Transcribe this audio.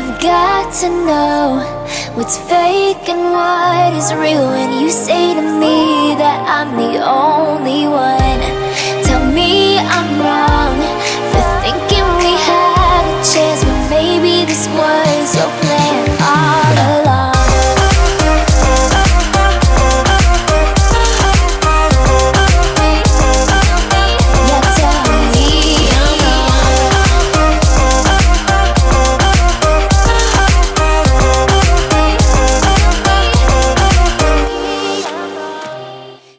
I've got to know what's fake and what is real when you say to me that I'm the only one.